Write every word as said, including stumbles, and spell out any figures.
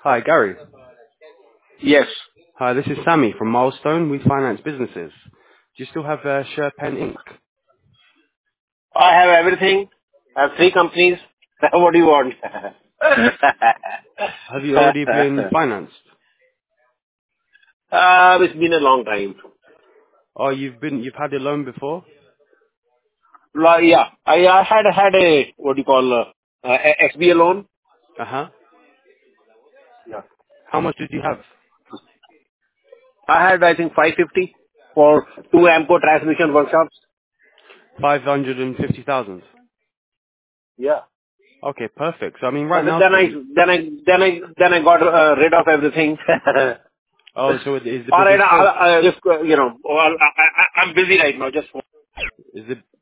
Hi, Gary. Yes. Hi, this is Sammy from Milestone. We finance businesses. Do you still have uh, SharePen Inc? I have everything. I have three companies. What do you want? Have you already been financed? uh, it's been a long time. Oh, you've been you've had a loan before? Lo- Yeah, I, I had had a, what do you call, uh, uh, X B A loan. Uh huh. Yeah. How much did you have? I had, I think, five fifty for two AMCO transmission workshops. Five hundred and fifty thousand. Yeah. Okay, perfect. So I mean, right And now, then sir. I, You, then I, then I, then I got uh, rid of everything. oh, so is the All right, business I, closed? I, I just, uh, you know, well, I, I, I'm busy right now. Just Is the